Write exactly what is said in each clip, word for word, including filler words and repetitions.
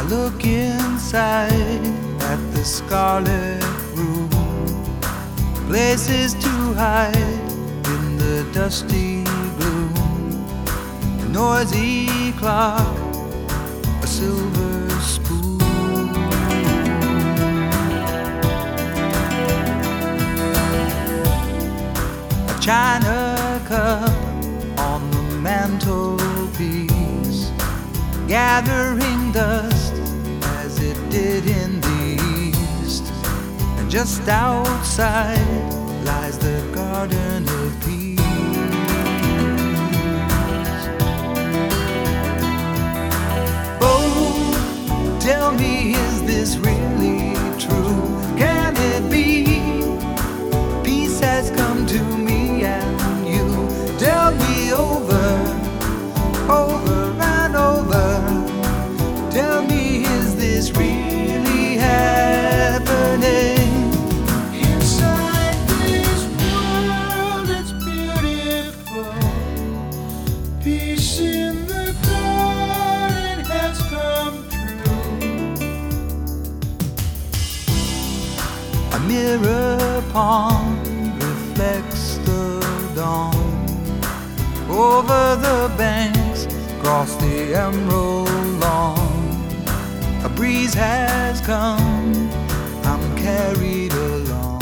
look inside at the scarlet room, places to hide in the dusty gloom. A noisy clock, a silver spoon, a china cup on the mantelpiece, gathering dust as it did in the east. And just outside lies the Garden of Peace. Oh, tell me, is this really true? Can it be? Peace has come to me and you. Tell me over, over and over. Tell me, is this really happening? Inside this world, it's beautiful. Peace in the garden has come true. A mirror pond reflects the dawn. Over the banks, across the emerald lawn, a breeze has come, I'm carried along.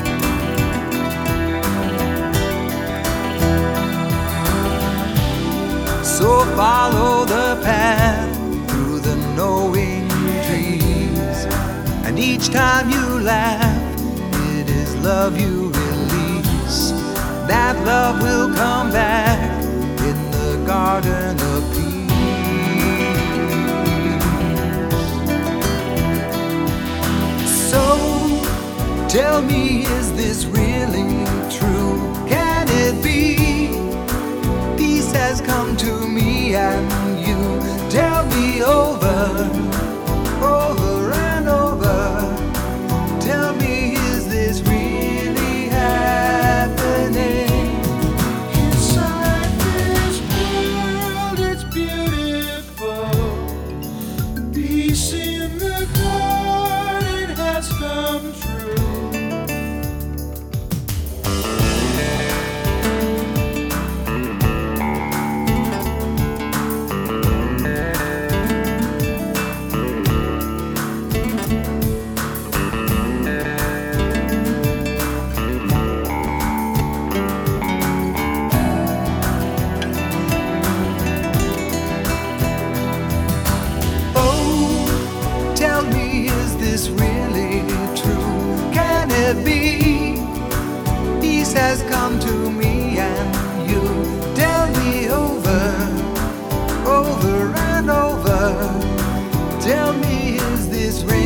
So follow the path through the knowing trees, and each time you laugh, it is love you release. That love will come back in the Garden of Peace. So tell me, is this really true? Can it be? Peace has come to me and you. Tell me over, over and over. Tell me, is this really happening? Inside this world, it's beautiful. Peace in the garden has come true. Really true? Can it be? Peace has come to me and you. Tell me over, over and over. Tell me, is this real?